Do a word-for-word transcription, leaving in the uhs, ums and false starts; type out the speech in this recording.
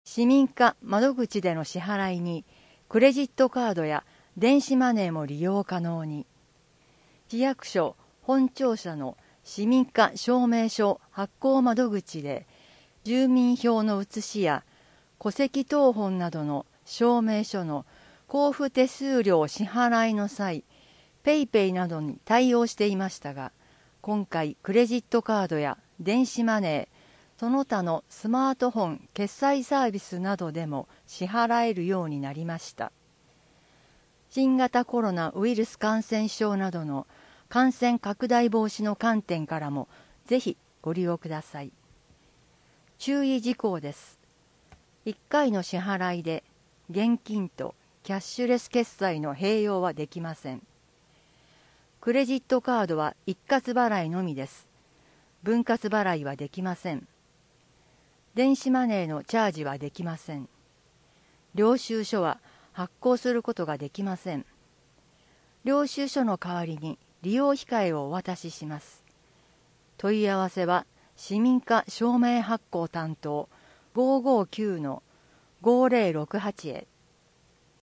市民課窓口での支払いにクレジットカードや電子マネーも利用可能に。市役所本庁舎の市民課証明書発行窓口で住民票の写しや戸籍謄本などの証明書の交付手数料支払いの際、ペイペイなどに対応していましたが、今回クレジットカードや電子マネー、その他のスマートフォン決済サービスなどでも支払えるようになりました。新型コロナウイルス感染症などの感染拡大防止の観点からもぜひご利用ください。注意事項です。いっかいの支払いで現金とキャッシュレス決済の併用はできません。クレジットカードは一括払いのみです。分割払いはできません。電子マネーのチャージはできません。領収書は発行することができません。領収書の代わりに利用控えをお渡しします。問い合わせは市民課証明発行担当ごーごーきゅうのごーぜろろくはちへ。